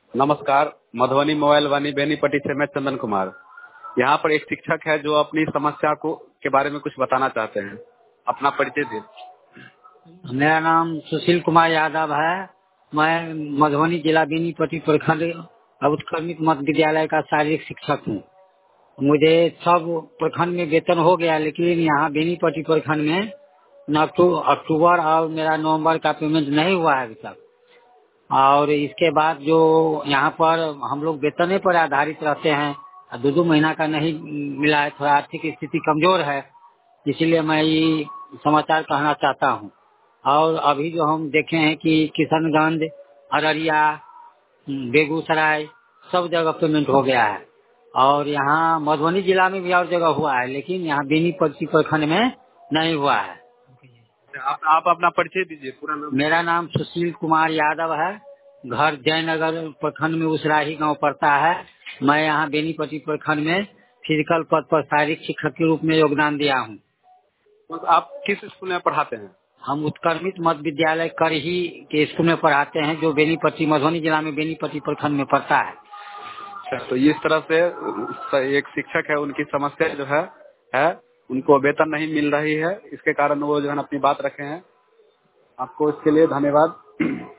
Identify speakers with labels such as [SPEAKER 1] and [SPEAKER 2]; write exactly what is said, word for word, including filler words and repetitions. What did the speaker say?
[SPEAKER 1] नमस्कार, मधुबनी मोबाइल वानी बेनीपट्टी से मैं चंदन कुमार। यहाँ पर एक शिक्षक है जो अपनी समस्या को के बारे में कुछ बताना चाहते हैं। अपना परिचय दे।
[SPEAKER 2] मेरा नाम सुशील कुमार यादव है। मैं मधुबनी जिला बेनीपट्टी प्रखंड उत्क्रमित मध्य विद्यालय का शारीरिक शिक्षक हूँ। मुझे सब प्रखंड में वेतन हो गया, लेकिन यहाँ बेनीपट्टी प्रखंड में न तो अक्टूबर और मेरा नवंबर का पेमेंट नहीं हुआ है अभी तक। और इसके बाद जो यहाँ पर हम लोग वेतन पर आधारित रहते हैं, दो दो महीना का नहीं मिला है। थोड़ा आर्थिक स्थिति कमजोर है, इसीलिए मैं ये समाचार कहना चाहता हूँ। और अभी जो हम देखे हैं कि किशनगंज, अररिया, बेगूसराय सब जगह पेमेंट हो गया है। और यहाँ मधुबनी जिला में भी और जगह हुआ है, लेकिन यहाँ बेनीपट्टी प्रखंड में नहीं हुआ है।
[SPEAKER 1] आप, आप अपना परिचय दीजिए, पूरा नाम।
[SPEAKER 2] मेरा नाम सुशील कुमार यादव है। घर जयनगर प्रखंड में उसराही गांव पड़ता है। मैं यहाँ बेनीपट्टी प्रखंड में फिजिकल पद पर शारीरिक शिक्षक के रूप में योगदान दिया हूँ।
[SPEAKER 1] तो आप किस स्कूल में पढ़ाते हैं?
[SPEAKER 2] हम उत्क्रमित मध्य विद्यालय करही के स्कूल में पढ़ाते हैं, जो बेनीपट्टी मधुबनी जिला में बेनीपट्टी प्रखंड में पड़ता है।
[SPEAKER 1] तो इस तरह से एक शिक्षक है, उनकी समस्या जो है है उनको वेतन नहीं मिल रही है, इसके कारण वो जो है अपनी बात रखे हैं। आपको इसके लिए धन्यवाद।